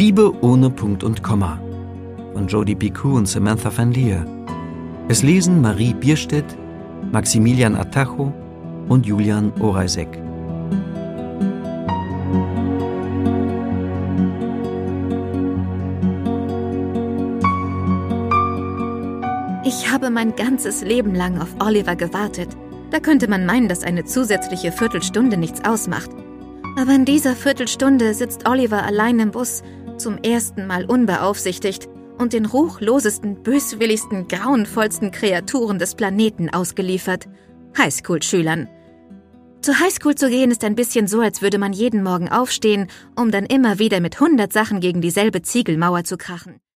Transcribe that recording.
Liebe ohne Punkt und Komma von Jodi Picoult und Samantha Van Leer. Es lesen Marie Bierstedt, Maximilian Atacho und Julian Oreisek. Ich habe mein ganzes Leben lang auf Oliver gewartet. Da könnte man meinen, dass eine zusätzliche Viertelstunde nichts ausmacht. Aber in dieser Viertelstunde sitzt Oliver allein im Bus, zum ersten Mal unbeaufsichtigt und den ruchlosesten, böswilligsten, grauenvollsten Kreaturen des Planeten ausgeliefert: Highschool-Schülern. Zur Highschool zu gehen ist ein bisschen so, als würde man jeden Morgen aufstehen, um dann immer wieder mit 100 Sachen gegen dieselbe Ziegelmauer zu krachen.